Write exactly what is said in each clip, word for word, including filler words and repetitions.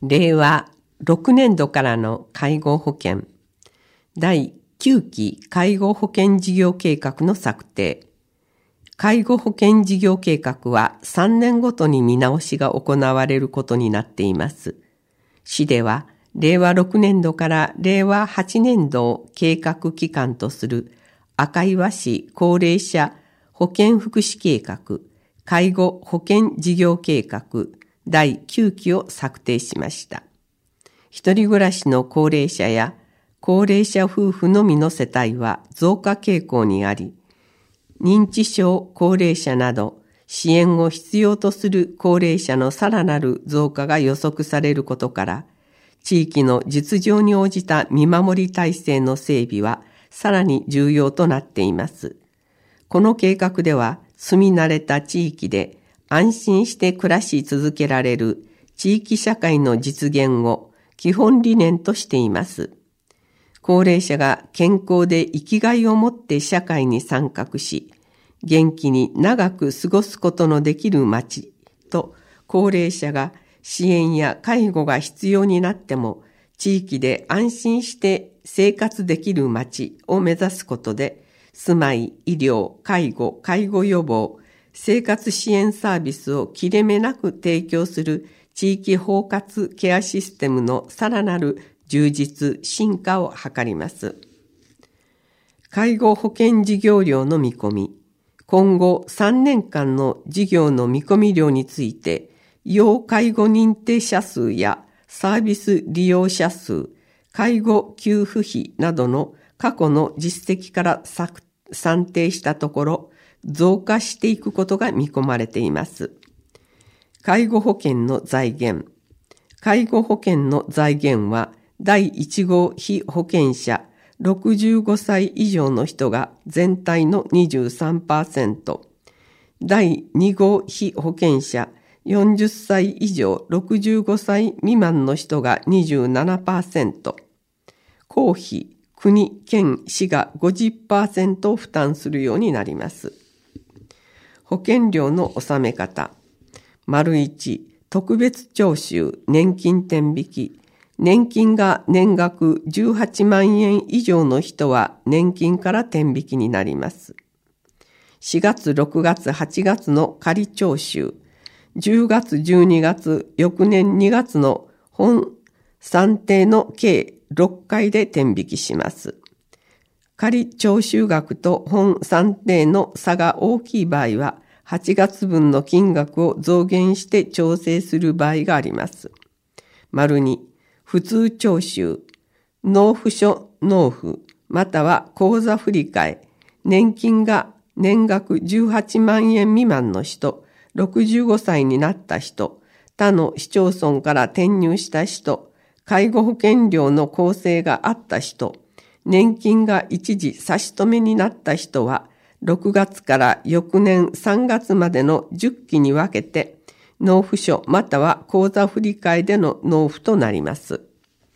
れいわろくねんどからの介護保険だいきゅうき介護保険事業計画の策定。介護保険事業計画はさんねんごとに見直しが行われることになっています。市ではれいわろくねんどかられいわはちねんどを計画期間とする赤岩市高齢者保健福祉計画、介護保険事業計画だいきゅうきを策定しました。一人暮らしの高齢者や高齢者夫婦のみの世帯は増加傾向にあり、認知症高齢者など支援を必要とする高齢者のさらなる増加が予測されることから、地域の実情に応じた見守り体制の整備はさらに重要となっています。この計画では、住み慣れた地域で安心して暮らし続けられる地域社会の実現を基本理念としています。高齢者が健康で生きがいを持って社会に参画し、元気に長く過ごすことのできる町と、高齢者が支援や介護が必要になっても、地域で安心して生活できる町を目指すことで、住まい、医療、介護、介護予防、生活支援サービスを切れ目なく提供する地域包括ケアシステムのさらなる充実、進化を図ります。介護保険事業料の見込み。今後さんねんかんの事業の見込み量について、要介護認定者数やサービス利用者数、介護給付費などの過去の実績から算定したところ、増加していくことが見込まれています。介護保険の財源。介護保険の財源は、だいいち号被保険者ろくじゅうごさい以上の人が全体の にじゅうさんパーセント、だいに号被保険者よんじゅっさい以上ろくじゅうごさい未満の人が にじゅうななパーセント、公費、国、県、市が ごじゅっパーセント を負担するようになります。保険料の納め方。丸いち、特別徴収、年金転引き。年金が年額じゅうはちまんえん以上の人は年金から転引きになります。しがつ、ろくがつ、はちがつの仮徴収。じゅうがつ、じゅうにがつ、翌年にがつの本算定の計ろっかいで転引きします。仮徴収額と本算定の差が大きい場合は、はちがつぶんの金額を増減して調整する場合があります。丸に、普通徴収、納付書納付、または口座振替、年金が年額じゅうはちまんえん未満の人、ろくじゅうごさいになった人、他の市町村から転入した人、介護保険料の構成があった人、年金が一時差し止めになった人は、ろくがつから翌年さんがつまでのじゅっきに分けて、納付書または口座振替での納付となります。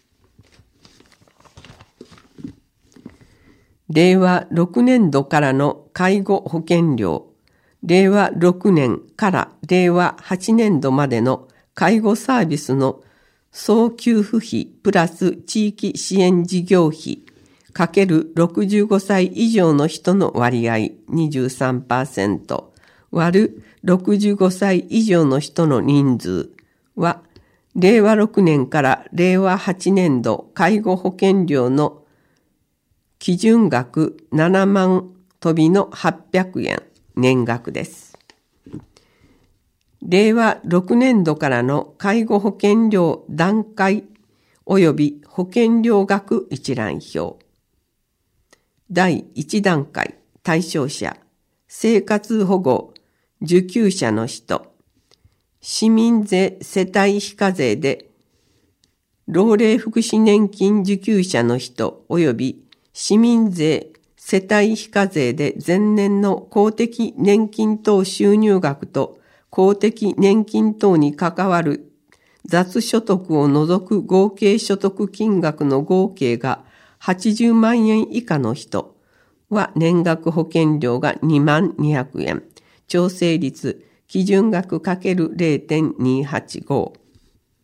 れいわろくねんどからの介護保険料。れいわろくねんかられいわはちねんどまでの介護サービスの総給付費プラス地域支援事業費かけるろくじゅうごさい以上の人の割合 にじゅうさんパーセント 割るろくじゅうごさい以上の人の人数は、れいわろくねんかられいわはちねんど介護保険料の基準額ななまん飛びのはっぴゃくえん年額です。れいわろくねんどからの介護保険料段階及び保険料額一覧表。だいいち段階対象者、生活保護受給者の人、市民税世帯非課税で老齢福祉年金受給者の人及び市民税世帯非課税で前年の公的年金等収入額と公的年金等に関わる雑所得を除く合計所得金額の合計がはちじゅうまんえん以下の人は年額保険料がにまんにひゃくえん、調整率基準額 ×れいてんにひゃくはちじゅうご。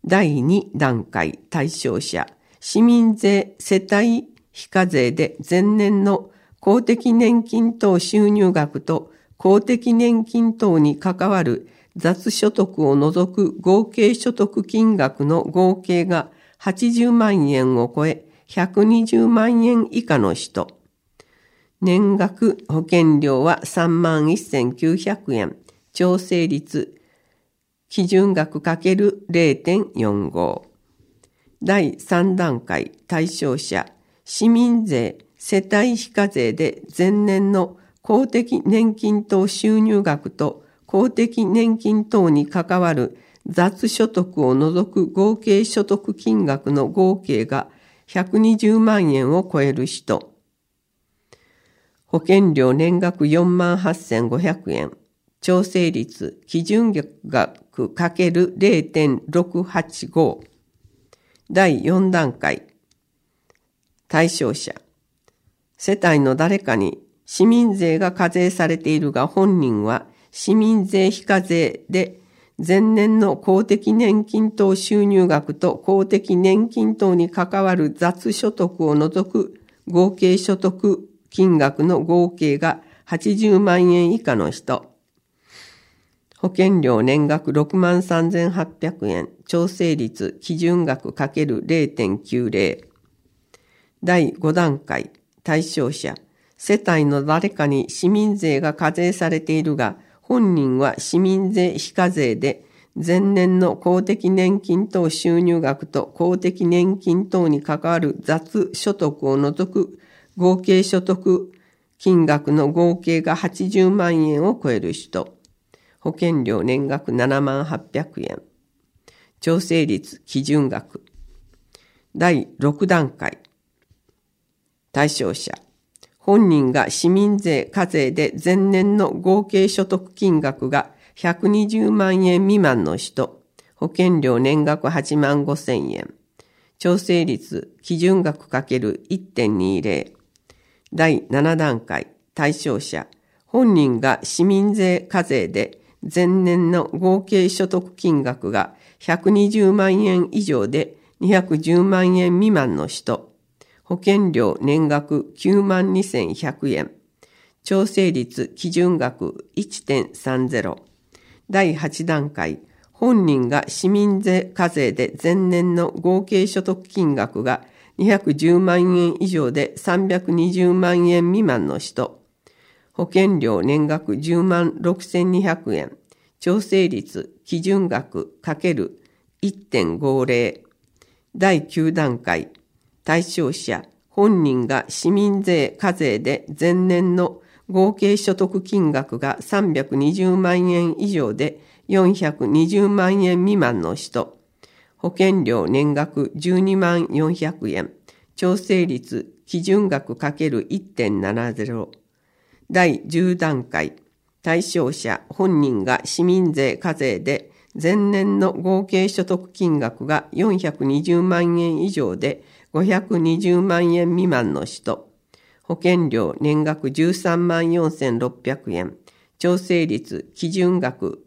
だいに段階対象者、市民税世帯非課税で前年の公的年金等収入額と公的年金等に関わる雑所得を除く合計所得金額の合計がはちじゅうまんえんを超えひゃくにじゅうまんえん以下の人。年額保険料はさんまんせんきゅうひゃくえん。調整率基準額 ×れいてんよんご。だいさん段階対象者、市民税世帯非課税で前年の公的年金等収入額と公的年金等に関わる雑所得を除く合計所得金額の合計がひゃくにじゅうまんえんを超える人。保険料年額よんまんはっせんごひゃくえん。調整率基準額 ×れいてんろくはちご。だいよん段階対象者、世帯の誰かに市民税が課税されているが本人は市民税非課税で前年の公的年金等収入額と公的年金等に関わる雑所得を除く合計所得金額の合計がはちじゅうまんえん以下の人。保険料年額ろくまんさんぜんはっぴゃくえん。調整率基準額 ×れいてんきゅうぜろ。だいご段階対象者、世帯の誰かに市民税が課税されているが本人は市民税非課税で前年の公的年金等収入額と公的年金等に関わる雑所得を除く合計所得金額の合計がはちじゅうまんえんを超える人。保険料年額ななまんはっぴゃくえん。調整率基準額。だいろく段階対象者、本人が市民税課税で前年の合計所得金額がひゃくにじゅうまんえん未満の人。保険料年額はちまんごせんえん。調整率基準額 ×いってんにぜろ。だいなな段階対象者、本人が市民税課税で前年の合計所得金額がひゃくにじゅうまんえん以上でにひゃくじゅうまんえん未満の人。保険料年額きゅうまんにせんひゃくえん。調整率基準額 いってんさんぜろ。だいはち段階、本人が市民税課税で前年の合計所得金額がにひゃくじゅうまんえん以上でさんびゃくにじゅうまんえん未満の人。保険料年額じゅうまんろくせんにひゃくえん。調整率基準額 ×いってんごぜろ。だいきゅう段階対象者、本人が市民税課税で前年の合計所得金額がさんびゃくにじゅうまんえん以上でよんひゃくにじゅうまんえん未満の人。保険料年額じゅうにまんよんひゃくえん。調整率基準額 ×いってんななぜろ。だいじゅう段階対象者、本人が市民税課税で前年の合計所得金額がよんひゃくにじゅうまんえん以上でごひゃくにじゅうまんえん未満の人。保険料年額じゅうさんまんよんせんろっぴゃくえん。調整率基準額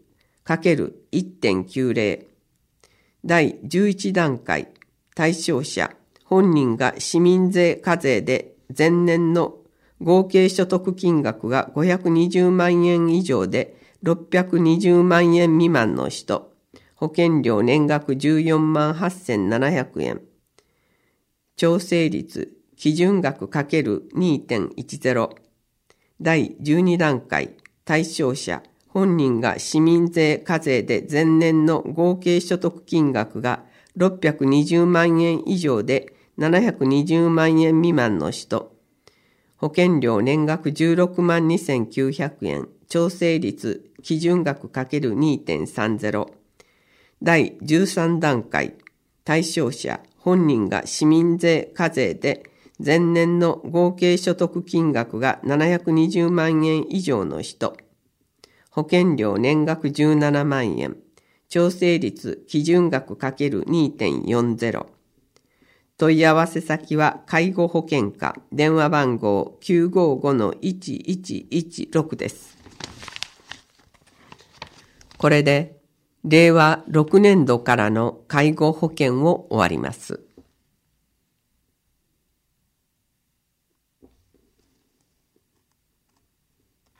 ×いってんきゅうぜろ。だいじゅういち段階対象者、本人が市民税課税で前年の合計所得金額がごひゃくにじゅうまんえん以上でろっぴゃくにじゅうまんえん未満の人。保険料年額じゅうよんまんはっせんななひゃくえん。調整率基準額 ×にてんいちぜろ。だいじゅうに段階対象者、本人が市民税課税で前年の合計所得金額がろっぴゃくにじゅうまんえん以上でななひゃくにじゅうまんえん未満の人。保険料年額じゅうろくまんにせんきゅうひゃくえん。調整率基準額 ×にてんさんぜろ。だいじゅうさん段階対象者、本人が市民税課税で前年の合計所得金額がななひゃくにじゅうまんえん以上の人。保険料年額じゅうななまんえん。調整率基準額 ×にてんよんぜろ。問い合わせ先は介護保険課、電話番号 きゅうごごのいちいちいちろく です。これでれいわろくねんどからの介護保険を終わります。